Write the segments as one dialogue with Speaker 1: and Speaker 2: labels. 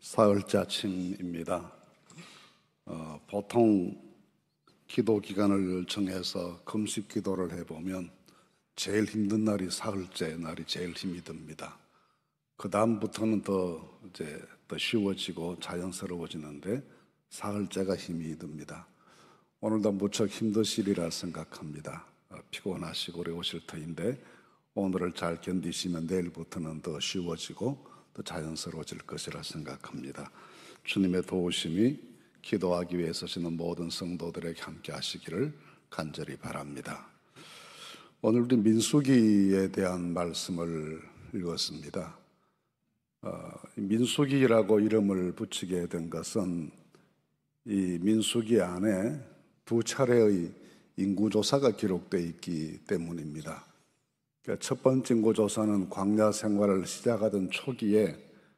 Speaker 1: 사흘째 아침입니다. 보통 기도 기간을 정해서 금식 기도를 해보면 제일 힘든 날이 사흘째 날이 제일 힘이 듭니다. 그 다음부터는 더 쉬워지고 자연스러워지는데 사흘째가 힘이 듭니다. 오늘도 무척 힘드시리라 생각합니다. 피곤하시고 어려우실 터인데 오늘을 잘 견디시면 내일부터는 더 쉬워지고 더 자연스러워질 것이라 생각합니다. 주님의 도우심이 기도하기 위해 서시는 모든 성도들에게 함께 하시기를 간절히 바랍니다. 오늘 우리 민수기에 대한 말씀을 읽었습니다. 민수기라고 이름을 붙이게 된 것은 이 민수기 안에 두 차례의 인구조사가 기록되어 있기 때문입니다. 첫 번째 인구조사는 광야 생활을 시작하던 초기에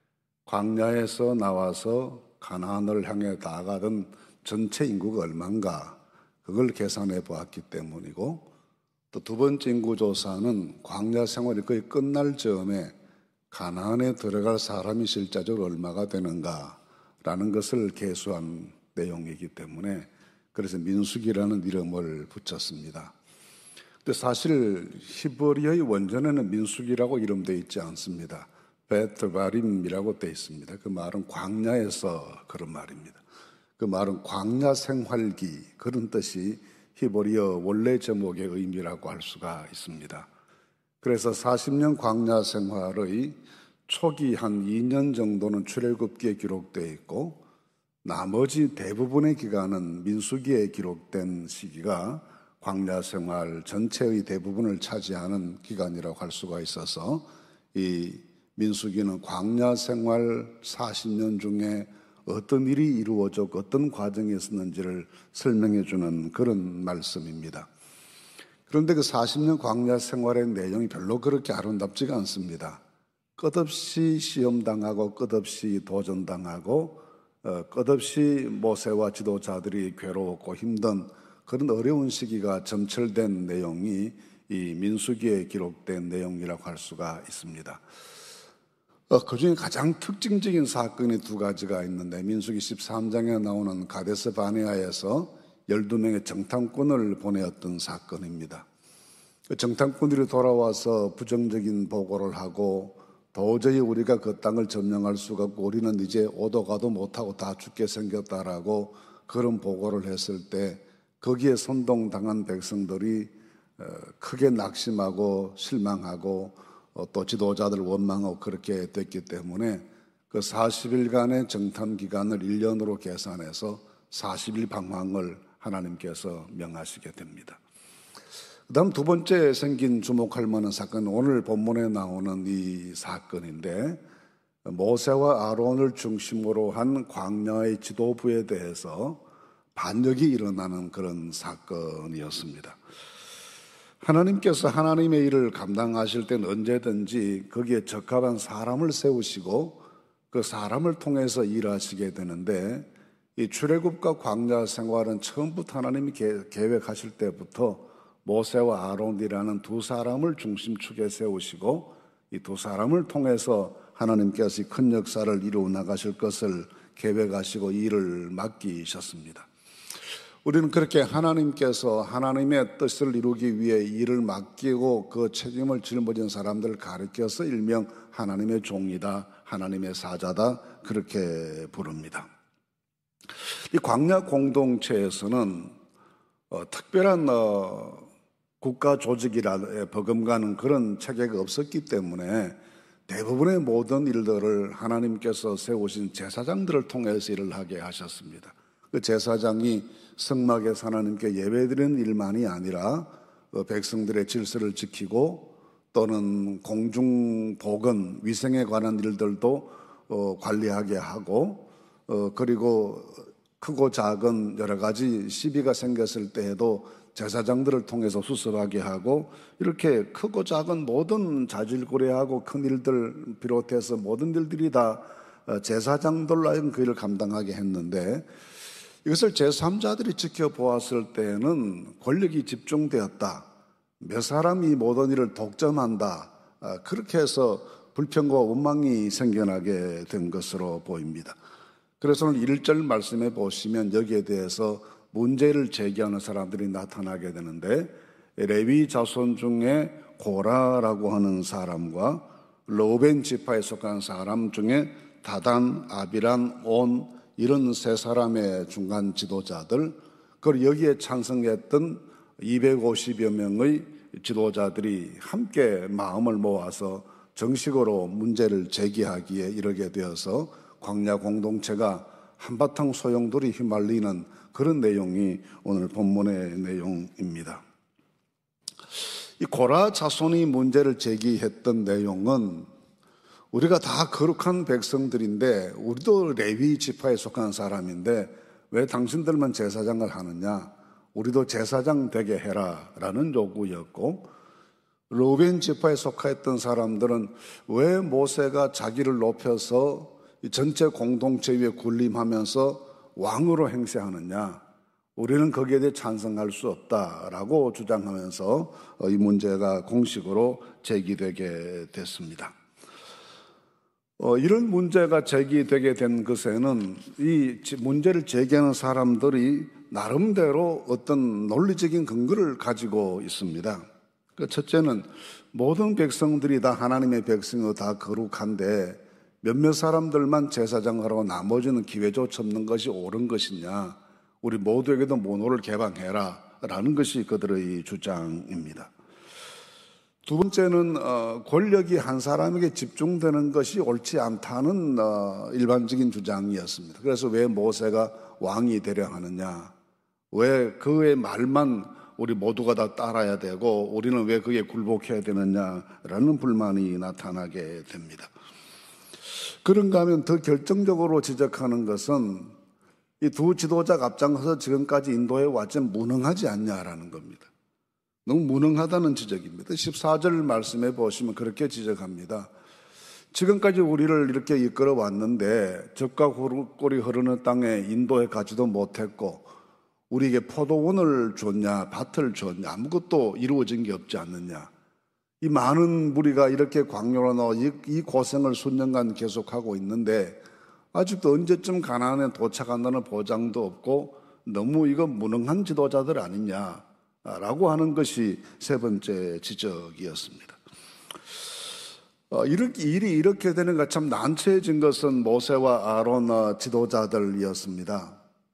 Speaker 1: 광야에서 나와서 가나안을 향해 나아가던 전체 인구가 얼마인가 그걸 계산해 보았기 때문이고, 또 두 번째 인구조사는 광야 생활이 거의 끝날 즈음에 가나안에 들어갈 사람이 실제적으로 얼마가 되는가라는 것을 계수한 내용이기 때문에 그래서 민수기라는 이름을 붙였습니다. 근데 사실 히브리어의 원전에는 민수기라고 이름되어 있지 않습니다. 베트바림이라고 되어 있습니다. 그 말은 광야에서 그런 말입니다. 그 말은 광야 생활기 그런 뜻이 히브리어 원래 제목의 의미라고 할 수가 있습니다. 그래서 40년 광야 생활의 초기 한 2년 정도는 출애굽기에 기록되어 있고 나머지 대부분의 기간은 민수기에 기록된 시기가 광야 생활 전체의 대부분을 차지하는 기간이라고 할 수가 있어서 이 민수기는 광야 생활 40년 중에 어떤 일이 이루어져 어떤 과정이 있었는지를 설명해 주는 그런 말씀입니다. 그런데 그 40년 광야 생활의 내용이 별로 그렇게 아름답지가 않습니다. 끝없이 시험당하고 끝없이 도전당하고 끝없이 모세와 지도자들이 괴로웠고 힘든 그런 어려운 시기가 점철된 내용이 이 민수기에 기록된 내용이라고 할 수가 있습니다. 그 중에 가장 특징적인 사건이 두 가지가 있는데, 민수기 13장에 나오는 가데스 바네아에서 12명의 정탐꾼을 보내었던 사건입니다. 정탐꾼들이 돌아와서 부정적인 보고를 하고 도저히 우리가 그 땅을 점령할 수가 없고 우리는 이제 오도 가도 못하고 다 죽게 생겼다라고 그런 보고를 했을 때 거기에 선동당한 백성들이 크게 낙심하고 실망하고 또 지도자들 원망하고 그렇게 됐기 때문에 그 40일간의 정탐 기간을 1년으로 계산해서 40일 방황을 하나님께서 명하시게 됩니다. 그 다음 두 번째 생긴 주목할 만한 사건은 오늘 본문에 나오는 이 사건인데, 모세와 아론을 중심으로 한 광야의 지도부에 대해서 반역이 일어나는 그런 사건이었습니다. 하나님께서 하나님의 일을 감당하실 때는 언제든지 거기에 적합한 사람을 세우시고 그 사람을 통해서 일하시게 되는데, 이 출애굽과 광야 생활은 처음부터 하나님이 계획하실 때부터 모세와 아론이라는 두 사람을 중심축에 세우시고 이 두 사람을 통해서 하나님께서 큰 역사를 이루어 나가실 것을 계획하시고 일을 맡기셨습니다. 우리는 그렇게 하나님께서 하나님의 뜻을 이루기 위해 일을 맡기고 그 책임을 짊어진 사람들을 가르쳐서 일명 하나님의 종이다, 하나님의 사자다 그렇게 부릅니다. 이 광야 공동체에서는 특별한 국가 조직이라 버금가는 그런 체계가 없었기 때문에 대부분의 모든 일들을 하나님께서 세우신 제사장들을 통해서 일을 하게 하셨습니다. 그 제사장이 성막에서 하나님께 예배드리는 일만이 아니라 백성들의 질서를 지키고 또는 공중보건 위생에 관한 일들도 관리하게 하고 그리고 크고 작은 여러 가지 시비가 생겼을 때에도 제사장들을 통해서 수습하게 하고 이렇게 크고 작은 모든 자질구레하고 큰 일들 비롯해서 모든 일들이 다 제사장들로 하여금 그 일을 감당하게 했는데, 이것을 제3자들이 지켜보았을 때는 권력이 집중되었다, 몇 사람이 모든 일을 독점한다, 그렇게 해서 불평과 원망이 생겨나게 된 것으로 보입니다. 그래서 오늘 1절 말씀에 보시면 여기에 대해서 문제를 제기하는 사람들이 나타나게 되는데, 레위 자손 중에 고라라고 하는 사람과 르우벤 지파에 속한 사람 중에 다단, 아비란, 온 이런 세 사람의 중간 지도자들, 그리고 여기에 찬성했던 250여 명의 지도자들이 함께 마음을 모아서 정식으로 문제를 제기하기에 이르게 되어서 광야 공동체가 한바탕 소용돌이 휘말리는 그런 내용이 오늘 본문의 내용입니다. 이 고라 자손이 문제를 제기했던 내용은 우리가 다 거룩한 백성들인데 우리도 레위 지파에 속한 사람인데 왜 당신들만 제사장을 하느냐, 우리도 제사장 되게 해라 라는 요구였고, 르우벤 지파에 속했던 사람들은 왜 모세가 자기를 높여서 전체 공동체 위에 군림하면서 왕으로 행세하느냐, 우리는 거기에 대해 찬성할 수 없다라고 주장하면서 이 문제가 공식으로 제기되게 됐습니다. 이런 문제가 제기되게 된 것에는 이 문제를 제기하는 사람들이 나름대로 어떤 논리적인 근거를 가지고 있습니다. 첫째는 모든 백성들이 다 하나님의 백성이고 다 거룩한데 몇몇 사람들만 제사장하라고 나머지는 기회조차 없는 것이 옳은 것이냐, 우리 모두에게도 문호를 개방해라 라는 것이 그들의 주장입니다. 두 번째는 권력이 한 사람에게 집중되는 것이 옳지 않다는 일반적인 주장이었습니다. 그래서 왜 모세가 왕이 되려 하느냐, 왜 그의 말만 우리 모두가 다 따라야 되고 우리는 왜 그에 굴복해야 되느냐라는 불만이 나타나게 됩니다. 그런가 하면 더 결정적으로 지적하는 것은 이 두 지도자가 앞장서서 지금까지 인도해 왔지만 무능하지 않냐라는 겁니다. 너무 무능하다는 지적입니다. 14절 말씀에 보시면 그렇게 지적합니다. 지금까지 우리를 이렇게 이끌어 왔는데 젖과 꿀이 흐르는 땅에 인도해 가지도 못했고 우리에게 포도원을 줬냐, 밭을 줬냐, 아무것도 이루어진 게 없지 않느냐. 이 많은 무리가 이렇게 광야로 나와 이 고생을 수년간 계속하고 있는데 아직도 언제쯤 가나안에 도착한다는 보장도 없고 너무 이거 무능한 지도자들 아니냐라고 하는 것이 세 번째 지적이었습니다. 일이 이렇게 되는 것 참 난처해진 것은 모세와 아론 지도자들이었습니다.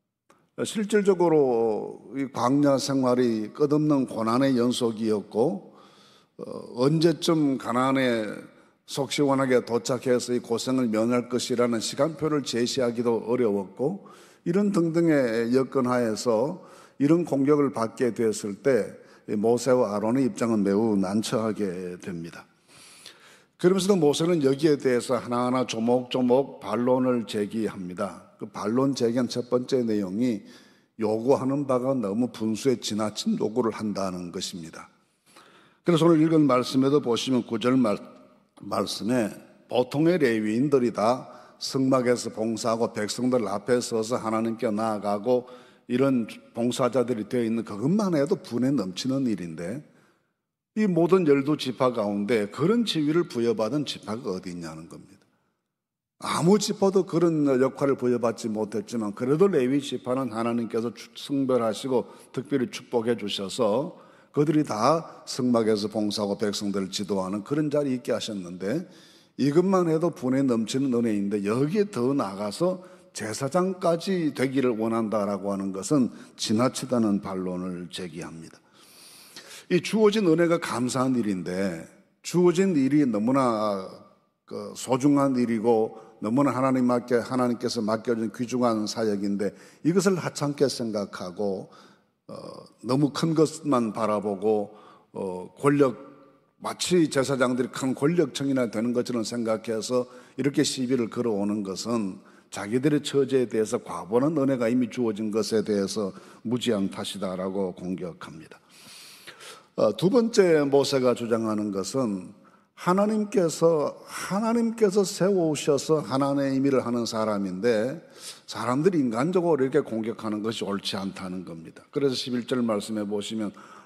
Speaker 1: 실질적으로 이 광야 생활이 끝없는 고난의 연속이었고 언제쯤 가나안에 속 시원하게 도착해서 이 고생을 면할 것이라는 시간표를 제시하기도 어려웠고, 이런 등등의 여건하에서 이런 공격을 받게 되었을 때 모세와 아론의 입장은 매우 난처하게 됩니다. 그러면서도 모세는 여기에 대해서 하나하나 조목조목 반론을 제기합니다. 그 반론 제기한 첫 번째 내용이 요구하는 바가 너무 분수에 지나친 요구를 한다는 것입니다. 그래서 오늘 읽은 말씀에도 보시면 9절 말씀에 보통의 레위인들이 다 성막에서 봉사하고 백성들 앞에 서서 하나님께 나아가고 이런 봉사자들이 되어 있는 그것만 해도 분에 넘치는 일인데 이 모든 12지파 가운데 그런 지위를 부여받은 지파가 어디 있냐는 겁니다. 아무 지파도 그런 역할을 부여받지 못했지만 그래도 레위 지파는 하나님께서 성별하시고 특별히 축복해 주셔서 그들이 다 성막에서 봉사하고 백성들을 지도하는 그런 자리에 있게 하셨는데 이것만 해도 분에 넘치는 은혜인데 여기에 더 나아가서 제사장까지 되기를 원한다라고 하는 것은 지나치다는 반론을 제기합니다. 이 주어진 은혜가 감사한 일인데 주어진 일이 너무나 소중한 일이고 너무나 하나님께서 맡겨준 귀중한 사역인데 이것을 하찮게 생각하고 너무 큰 것만 바라보고 마치 제사장들이 큰 권력층이나 되는 것처럼 생각해서 이렇게 시비를 걸어오는 것은 자기들의 처지에 대해서 과분한 은혜가 이미 주어진 것에 대해서 무지한 탓이다라고 공격합니다. 두 번째 모세가 주장하는 것은 하나님께서 세우셔서 하나님의 일을 하는 사람인데 사람들이 인간적으로 이렇게 공격하는 것이 옳지 않다는 겁니다. 그래서 11절 말씀해 보시면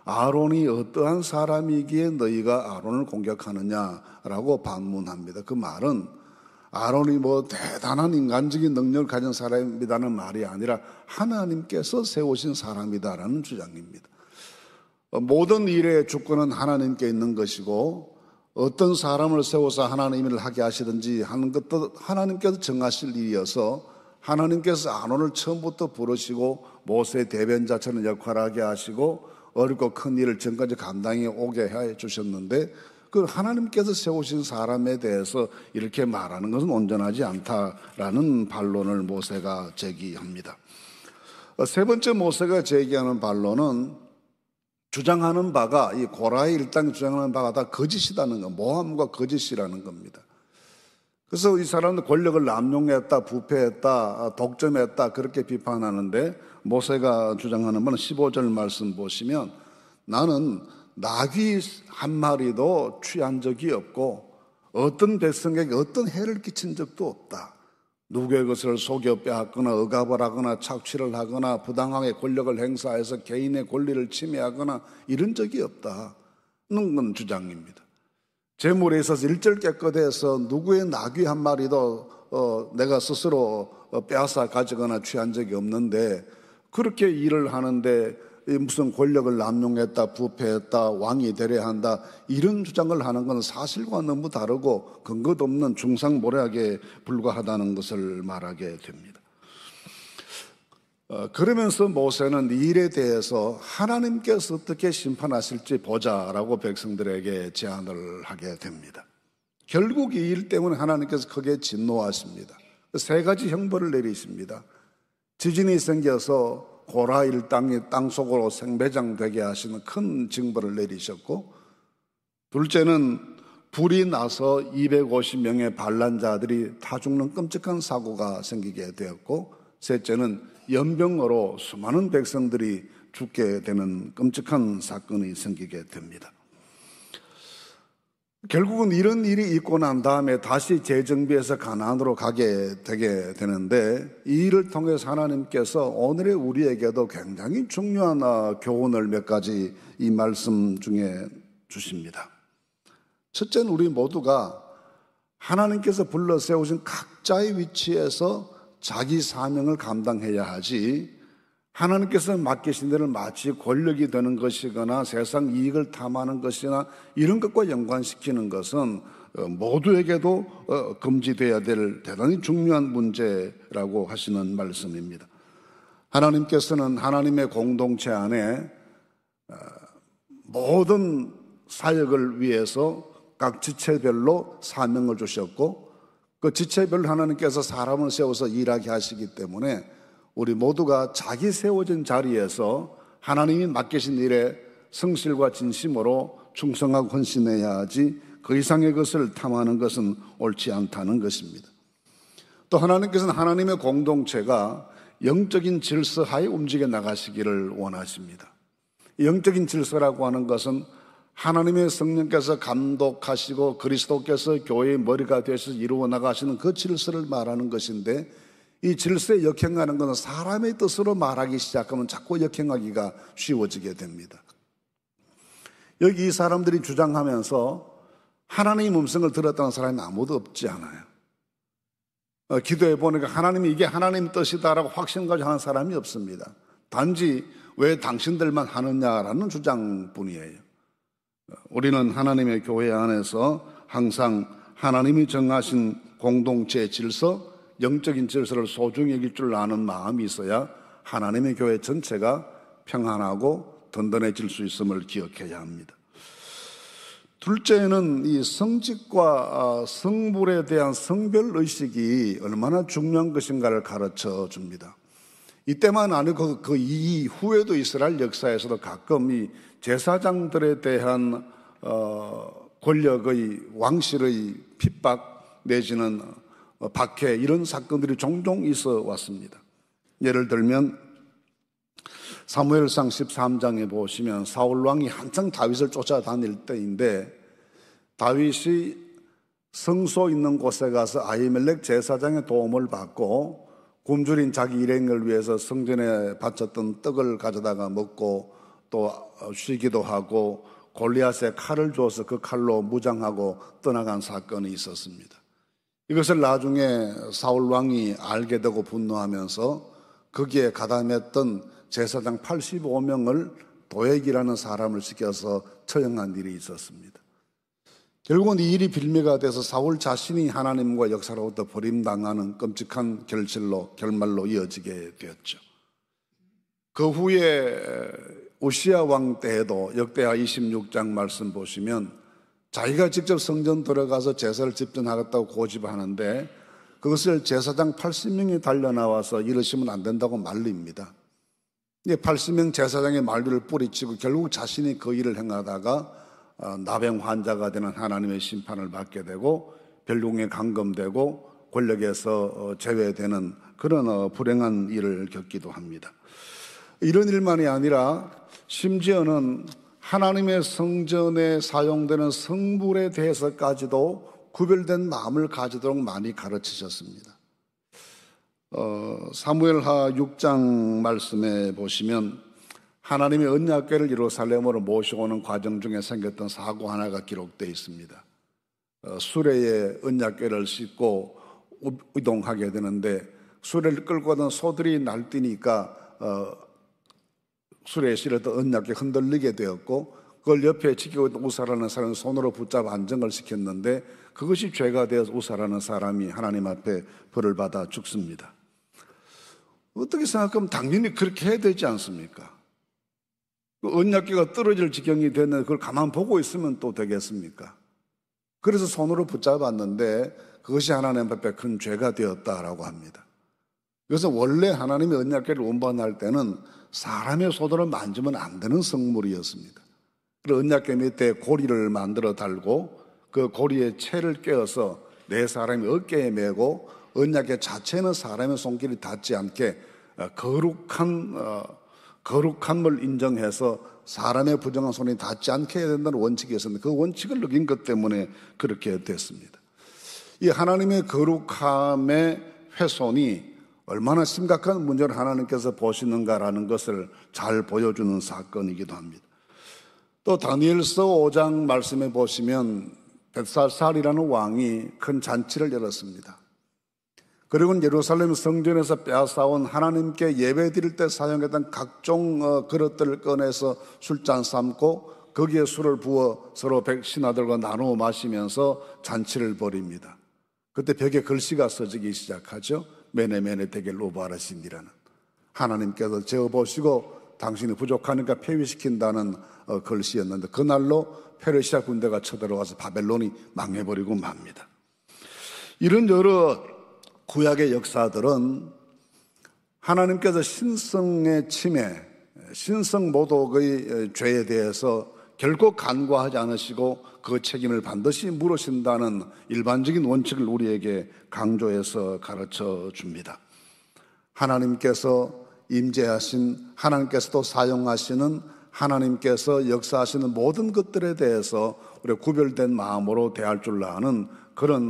Speaker 1: 아론이 어떠한 사람이기에 너희가 아론을 공격하느냐라고 반문합니다. 그 말은 아론이 뭐 대단한 인간적인 능력을 가진 사람이라는 말이 아니라 하나님께서 세우신 사람이다라는 주장입니다. 모든 일의 주권은 하나님께 있는 것이고 어떤 사람을 세워서 하나님 일을 하게 하시든지 하는 것도 하나님께서 정하실 일이어서 하나님께서 아론을 처음부터 부르시고 모세의 대변자처럼 역할하게 하시고 어렵고 큰 일을 전까지 감당해 오게 해 주셨는데 그 하나님께서 세우신 사람에 대해서 이렇게 말하는 것은 온전하지 않다라는 반론을 모세가 제기합니다. 세 번째 모세가 제기하는 반론은 주장하는 바가 이 고라의 일당이 주장하는 바가 다 거짓이라는 것, 모함과 거짓이라는 겁니다. 그래서 이 사람들 권력을 남용했다, 부패했다, 독점했다 그렇게 비판하는데 모세가 주장하는 바는 15절 말씀 보시면 나는 나귀 한 마리도 취한 적이 없고 어떤 백성에게 어떤 해를 끼친 적도 없다. 누구의 것을 속여 빼앗거나 억압을 하거나 착취를 하거나 부당하게 권력을 행사해서 개인의 권리를 침해하거나 이런 적이 없다는 건 주장입니다. 재물에 있어서 일절 깨끗해서 누구의 나귀 한 마리도 내가 스스로 빼앗아 가지거나 취한 적이 없는데 그렇게 일을 하는데 무슨 권력을 남용했다, 부패했다, 왕이 되려 한다 이런 주장을 하는 건 사실과 너무 다르고 근거도 없는 중상모략에 불과하다는 것을 말하게 됩니다. 그러면서 모세는 이 일에 대해서 하나님께서 어떻게 심판하실지 보자라고 백성들에게 제안을 하게 됩니다. 결국 이 일 때문에 하나님께서 크게 진노하십니다. 세 가지 형벌을 내리십니다. 지진이 생겨서 고라 일당이 땅속으로 생배장되게 하시는 큰 징벌을 내리셨고, 둘째는 불이 나서 250명의 반란자들이 다 죽는 끔찍한 사고가 생기게 되었고, 셋째는 연병으로 수많은 백성들이 죽게 되는 끔찍한 사건이 생기게 됩니다. 결국은 이런 일이 있고 난 다음에 다시 재정비해서 가나안으로 가게 되게 되는데 이 일을 통해서 하나님께서 오늘의 우리에게도 굉장히 중요한 교훈을 몇 가지 이 말씀 중에 주십니다. 첫째는 우리 모두가 하나님께서 불러 세우신 각자의 위치에서 자기 사명을 감당해야 하지 하나님께서 맡기신 데를 마치 권력이 되는 것이거나 세상 이익을 탐하는 것이나 이런 것과 연관시키는 것은 모두에게도 금지되어야 될 대단히 중요한 문제라고 하시는 말씀입니다. 하나님께서는 하나님의 공동체 안에 모든 사역을 위해서 각 지체별로 사명을 주셨고 그 지체별로 하나님께서 사람을 세워서 일하게 하시기 때문에 우리 모두가 자기 세워진 자리에서 하나님이 맡기신 일에 성실과 진심으로 충성하고 헌신해야 하지 그 이상의 것을 탐하는 것은 옳지 않다는 것입니다. 또 하나님께서는 하나님의 공동체가 영적인 질서하에 움직여 나가시기를 원하십니다. 영적인 질서라고 하는 것은 하나님의 성령께서 감독하시고 그리스도께서 교회의 머리가 되셔서 이루어 나가시는 그 질서를 말하는 것인데 이 질서에 역행하는 것은 사람의 뜻으로 말하기 시작하면 자꾸 역행하기가 쉬워지게 됩니다. 여기 이 사람들이 주장하면서 하나님의 음성을 들었다는 사람이 아무도 없지 않아요. 기도해 보니까 하나님이 이게 하나님의 뜻이다라고 확신 가지고 하는 사람이 없습니다. 단지 왜 당신들만 하느냐라는 주장뿐이에요. 우리는 하나님의 교회 안에서 항상 하나님이 정하신 공동체의 질서, 영적인 질서를 소중히 여길 줄 아는 마음이 있어야 하나님의 교회 전체가 평안하고 든든해질 수 있음을 기억해야 합니다. 둘째는 이 성직과 성불에 대한 성별의식이 얼마나 중요한 것인가를 가르쳐 줍니다. 이때만 아니고 그 이후에도 이스라엘 역사에서도 가끔 이 제사장들에 대한 권력의 왕실의 핍박 내지는 박해 이런 사건들이 종종 있어 왔습니다. 예를 들면 사무엘상 13장에 보시면 사울왕이 한창 다윗을 쫓아다닐 때인데 다윗이 성소 있는 곳에 가서 아히멜렉 제사장의 도움을 받고 굶주린 자기 일행을 위해서 성전에 바쳤던 떡을 가져다가 먹고 또 쉬기도 하고 골리앗에 칼을 주어서 그 칼로 무장하고 떠나간 사건이 있었습니다. 이것을 나중에 사울 왕이 알게 되고 분노하면서 거기에 가담했던 제사장 85명을 도액이라는 사람을 시켜서 처형한 일이 있었습니다. 결국은 이 일이 빌미가 돼서 사울 자신이 하나님과 역사로부터 버림당하는 끔찍한 결말로 이어지게 되었죠. 그 후에 우시야 왕 때에도 역대하 26장 말씀 보시면 자기가 직접 성전 들어가서 제사를 집전하겠다고 고집하는데 그것을 제사장 80명이 달려나와서 이러시면 안 된다고 말립니다. 80명 제사장의 말들을 뿌리치고 결국 자신이 그 일을 행하다가 나병 환자가 되는 하나님의 심판을 받게 되고 별궁에 감금되고 권력에서 제외되는 그런 불행한 일을 겪기도 합니다. 이런 일만이 아니라 심지어는 하나님의 성전에 사용되는 성물에 대해서까지도 구별된 마음을 가지도록 많이 가르치셨습니다. 사무엘하 6장 말씀에 보시면 하나님의 언약궤를 예루살렘으로 모셔오는 과정 중에 생겼던 사고 하나가 기록되어 있습니다. 수레에 언약궤를 싣고 이동하게 되는데 수레를 끌고 가던 소들이 날뛰니까 수레에 실었던 언약궤 흔들리게 되었고 그걸 옆에 지키고 있던 우사라는 사람을 손으로 붙잡아 안정을 시켰는데 그것이 죄가 되어서 우사라는 사람이 하나님 앞에 벌을 받아 죽습니다. 어떻게 생각하면 당연히 그렇게 해야 되지 않습니까? 그 언약궤가 떨어질 지경이 됐는데 그걸 가만 보고 있으면 또 되겠습니까? 그래서 손으로 붙잡았는데 그것이 하나님 앞에 큰 죄가 되었다라고 합니다. 그래서 원래 하나님의 언약궤를 운반할 때는 사람의 손으로 만지면 안 되는 성물이었습니다. 그래서 언약궤 밑에 고리를 만들어 달고 그 고리에 채를 꿰어서 네 사람이 어깨에 메고 언약궤 자체는 사람의 손길이 닿지 않게 거룩함을 인정해서 사람의 부정한 손이 닿지 않게 해야 된다는 원칙이 있었는데 그 원칙을 어긴 것 때문에 그렇게 됐습니다. 이 하나님의 거룩함의 훼손이 얼마나 심각한 문제를 하나님께서 보시는가라는 것을 잘 보여주는 사건이기도 합니다. 또 다니엘서 5장 말씀에 보시면 벳살살이라는 왕이 큰 잔치를 열었습니다. 그리고 예루살렘 성전에서 빼앗아온 하나님께 예배 드릴 때 사용했던 각종 그릇들을 꺼내서 술잔 삼고 거기에 술을 부어 서로 백신하들과 나누어 마시면서 잔치를 벌입니다. 그때 벽에 글씨가 써지기 시작하죠. 메네메네 데겔 로바라신이라는 하나님께서 재어보시고 당신이 부족하니까 폐위시킨다는 글씨였는데 그날로 페르시아 군대가 쳐들어와서 바벨론이 망해버리고 맙니다. 이런 여러 구약의 역사들은 하나님께서 신성의 침해, 신성 모독의 죄에 대해서 결코 간과하지 않으시고 그 책임을 반드시 물으신다는 일반적인 원칙을 우리에게 강조해서 가르쳐 줍니다. 하나님께서 임재하신, 하나님께서도 사용하시는, 하나님께서 역사하시는 모든 것들에 대해서 우리가 구별된 마음으로 대할 줄 아는 그런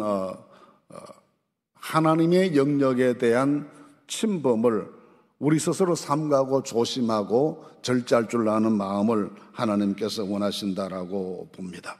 Speaker 1: 하나님의 영역에 대한 침범을 우리 스스로 삼가고 조심하고 절제할 줄 아는 마음을 하나님께서 원하신다라고 봅니다.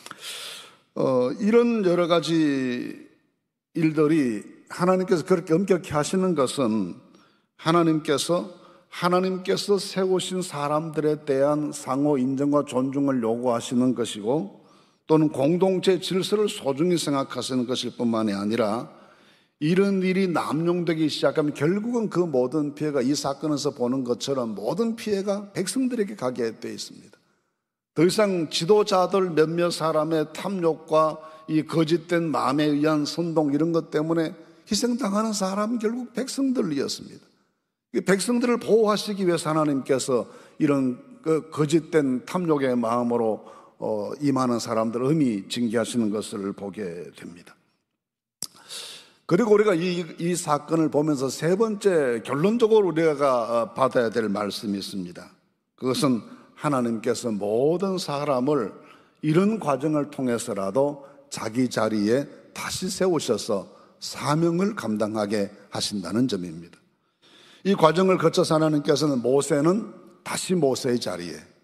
Speaker 1: 이런 여러 가지 일들이 하나님께서 그렇게 엄격히 하시는 것은 하나님께서 세우신 사람들에 대한 상호 인정과 존중을 요구하시는 것이고 또는 공동체 질서를 소중히 생각하시는 것일 뿐만이 아니라 이런 일이 남용되기 시작하면 결국은 그 모든 피해가 이 사건에서 보는 것처럼 모든 피해가 백성들에게 가게 되어 있습니다. 더 이상 지도자들 몇몇 사람의 탐욕과 이 거짓된 마음에 의한 선동 이런 것 때문에 희생당하는 사람은 결국 백성들이었습니다. 백성들을 보호하시기 위해서 하나님께서 이런 거짓된 탐욕의 마음으로 임하는 사람들을 엄히 징계하시는 것을 보게 됩니다. 그리고 우리가 이 사건을 보면서 세 번째 결론적으로 우리가 받아야 될 말씀이 있습니다. 그것은 하나님께서 모든 사람을 이런 과정을 통해서라도 자기 자리에 다시 세우셔서 사명을 감당하게 하신다는 점입니다. 이 과정을 거쳐서 하나님께서는 모세는 다시 모세의 자리에,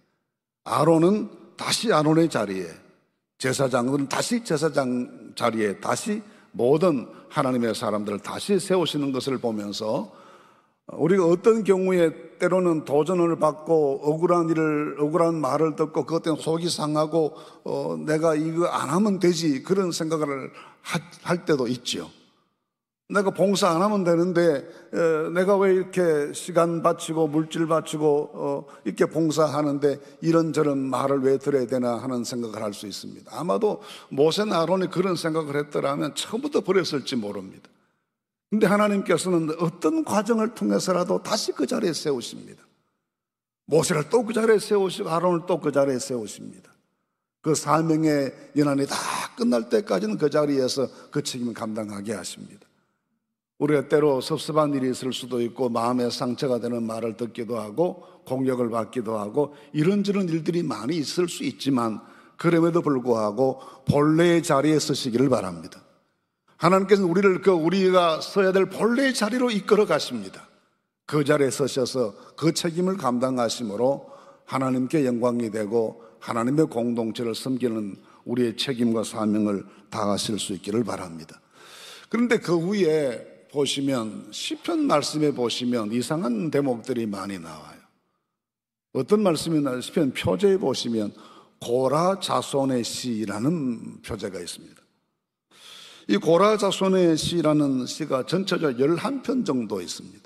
Speaker 1: 아론은 다시 아론의 자리에, 제사장들은 다시 제사장 자리에, 다시 모든 하나님의 사람들을 다시 세우시는 것을 보면서 우리가 어떤 경우에 때로는 도전을 받고 억울한 말을 듣고 그것 때문에 속이 상하고 내가 이거 안 하면 되지 그런 생각을 할 때도 있죠. 내가 봉사 안 하면 되는데 내가 왜 이렇게 시간 바치고 물질 바치고 이렇게 봉사하는데 이런저런 말을 왜 들어야 되나 하는 생각을 할 수 있습니다. 아마도 모세나 아론이 그런 생각을 했더라면 처음부터 버렸을지 모릅니다. 근데 하나님께서는 어떤 과정을 통해서라도 다시 그 자리에 세우십니다. 모세를 또 그 자리에 세우시고 아론을 또 그 자리에 세우십니다. 그 사명의 연한이 다 끝날 때까지는 그 자리에서 그 책임을 감당하게 하십니다. 우리가 때로 섭섭한 일이 있을 수도 있고 마음에 상처가 되는 말을 듣기도 하고 공격을 받기도 하고 이런저런 일들이 많이 있을 수 있지만 그럼에도 불구하고 본래의 자리에 서시기를 바랍니다. 하나님께서는 우리를 우리가 서야 될 본래의 자리로 이끌어 가십니다. 그 자리에 서셔서 그 책임을 감당하심으로 하나님께 영광이 되고 하나님의 공동체를 섬기는 우리의 책임과 사명을 다하실 수 있기를 바랍니다. 그런데 그 후에 보시면 시편 말씀에 보시면 이상한 대목들이 많이 나와요. 어떤 말씀이 나와요? 시편 표제에 보시면 고라 자손의 시라는 표제가 있습니다. 이 고라 자손의 시라는 시가 전체적으로 11편 정도 있습니다.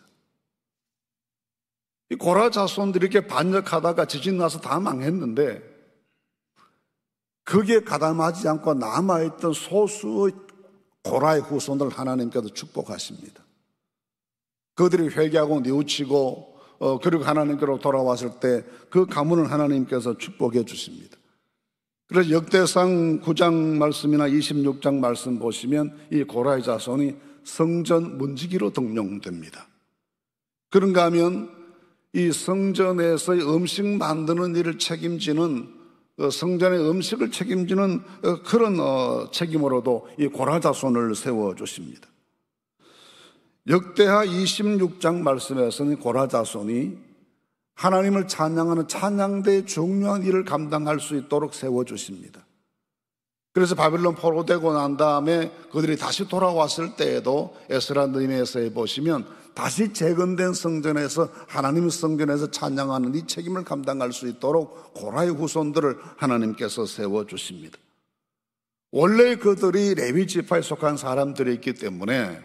Speaker 1: 이 고라 자손들이 이렇게 반역하다가 지진 나서 다 망했는데 거기에 가담하지 않고 남아있던 소수의 고라의 후손들 하나님께서 축복하십니다. 그들이 회개하고 뉘우치고 그리고 하나님께로 돌아왔을 때 그 가문을 하나님께서 축복해 주십니다. 그래서 역대상 9장 말씀이나 26장 말씀 보시면 이 고라의 자손이 성전 문지기로 등용됩니다. 그런가 하면 이 성전에서의 음식 만드는 일을 책임지는 성전의 음식을 책임지는 그런 책임으로도 이 고라 자손을 세워주십니다. 역대하 26장 말씀에서는 고라 자손이 하나님을 찬양하는 찬양대의 중요한 일을 감당할 수 있도록 세워주십니다. 그래서 바벨론 포로되고 난 다음에 그들이 다시 돌아왔을 때에도 에스라 느헤미야서에 보시면 다시 재건된 성전에서 하나님의 성전에서 찬양하는 이 책임을 감당할 수 있도록 고라의 후손들을 하나님께서 세워주십니다. 원래 그들이 레위 지파에 속한 사람들이었기 때문에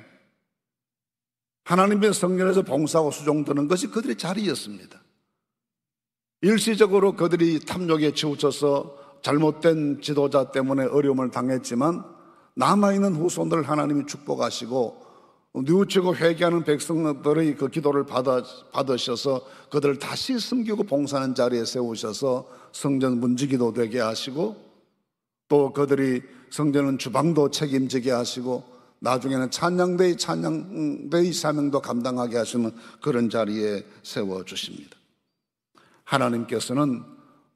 Speaker 1: 하나님의 성전에서 봉사하고 수종드는 것이 그들의 자리였습니다. 일시적으로 그들이 탐욕에 치우쳐서 잘못된 지도자 때문에 어려움을 당했지만 남아있는 후손들을 하나님이 축복하시고 뉘우치고 회개하는 백성들의 그 기도를 받으셔서 그들을 다시 섬기고 봉사하는 자리에 세우셔서 성전 문지기도 되게 하시고 또 그들이 성전은 주방도 책임지게 하시고 나중에는 찬양대의 사명도 감당하게 하시는 그런 자리에 세워주십니다. 하나님께서는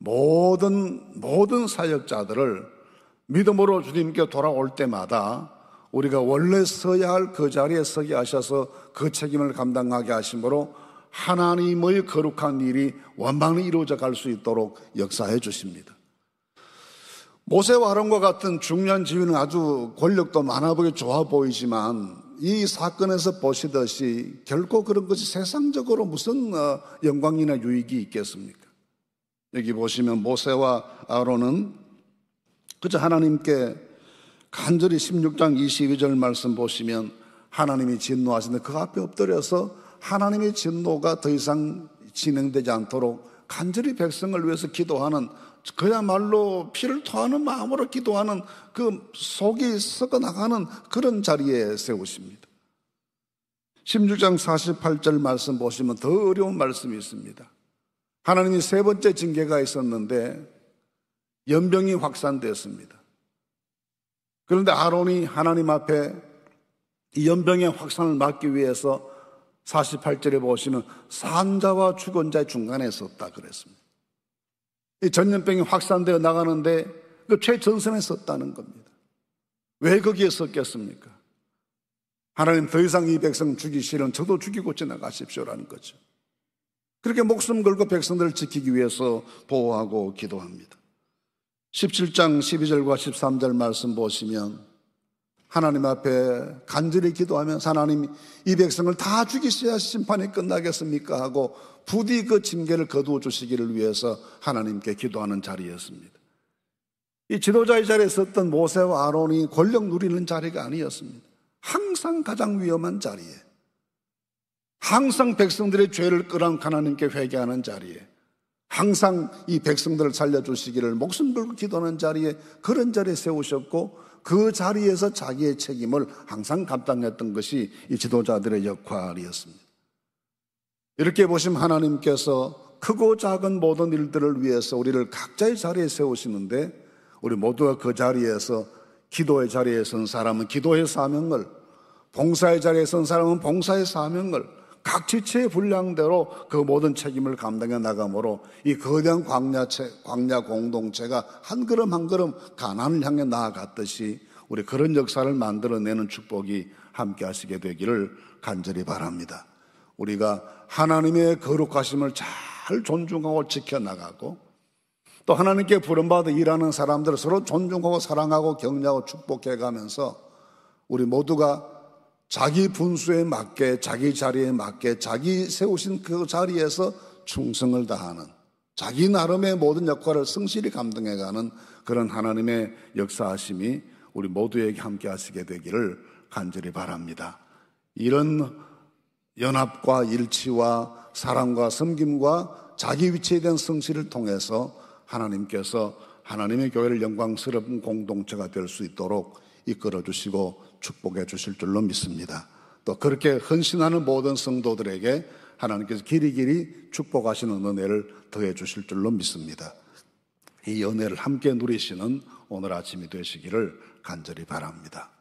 Speaker 1: 모든 사역자들을 믿음으로 주님께 돌아올 때마다 우리가 원래 서야 할 그 자리에 서게 하셔서 그 책임을 감당하게 하심으로 하나님의 거룩한 일이 원만히 이루어져 갈 수 있도록 역사해 주십니다. 모세와 아론과 같은 중요한 지위는 아주 권력도 많아 보이고 좋아 보이지만 이 사건에서 보시듯이 결코 그런 것이 세상적으로 무슨 영광이나 유익이 있겠습니까? 여기 보시면 모세와 아론은 그저 하나님께 간절히 16장 22절 말씀 보시면 하나님이 진노하시는데 그 앞에 엎드려서 하나님의 진노가 더 이상 진행되지 않도록 간절히 백성을 위해서 기도하는 그야말로 피를 토하는 마음으로 기도하는 그 속이 썩어나가는 그런 자리에 세우십니다. 16장 48절 말씀 보시면 더 어려운 말씀이 있습니다. 하나님이 세 번째 징계가 있었는데 연병이 확산되었습니다. 그런데 아론이 하나님 앞에 이 연병의 확산을 막기 위해서 48절에 보시면 산자와 죽은 자의 중간에 섰다 그랬습니다. 이 전염병이 확산되어 나가는데 그 최전선에 섰다는 겁니다. 왜 거기에 섰겠습니까? 하나님 더 이상 이 백성 죽이시면 저도 죽이고 지나가십시오라는 거죠. 그렇게 목숨 걸고 백성들을 지키기 위해서 보호하고 기도합니다. 17장 12절과 13절 말씀 보시면 하나님 앞에 간절히 기도하면서 하나님 이 백성을 다 죽이셔야 심판이 끝나겠습니까? 하고 부디 그 징계를 거두어 주시기를 위해서 하나님께 기도하는 자리였습니다. 이 지도자의 자리에 섰던 모세와 아론이 권력 누리는 자리가 아니었습니다. 항상 가장 위험한 자리에, 항상 백성들의 죄를 끌어안고 하나님께 회개하는 자리에, 항상 이 백성들을 살려주시기를 목숨 걸고 기도하는 자리에, 그런 자리에 세우셨고 그 자리에서 자기의 책임을 항상 감당했던 것이 이 지도자들의 역할이었습니다. 이렇게 보시면 하나님께서 크고 작은 모든 일들을 위해서 우리를 각자의 자리에 세우시는데, 우리 모두가 그 자리에서, 기도의 자리에 선 사람은 기도의 사명을, 봉사의 자리에 선 사람은 봉사의 사명을 각 지체의 분량대로 그 모든 책임을 감당해 나가므로 이 거대한 광야 공동체가 한 걸음 한 걸음 가나안을 향해 나아갔듯이 우리 그런 역사를 만들어내는 축복이 함께 하시게 되기를 간절히 바랍니다. 우리가 하나님의 거룩하심을 잘 존중하고 지켜나가고, 또 하나님께 부름받아 일하는 사람들을 서로 존중하고 사랑하고 격려하고 축복해가면서 우리 모두가 자기 분수에 맞게, 자기 자리에 맞게, 자기 세우신 그 자리에서 충성을 다하는, 자기 나름의 모든 역할을 성실히 감당해가는 그런 하나님의 역사하심이 우리 모두에게 함께 하시게 되기를 간절히 바랍니다. 이런 연합과 일치와 사랑과 섬김과 자기 위치에 대한 성실을 통해서 하나님께서 하나님의 교회를 영광스러운 공동체가 될 수 있도록 이끌어 주시고 축복해 주실 줄로 믿습니다. 또 그렇게 헌신하는 모든 성도들에게 하나님께서 길이길이 축복하시는 은혜를 더해 주실 줄로 믿습니다. 이 은혜를 함께 누리시는 오늘 아침이 되시기를 간절히 바랍니다.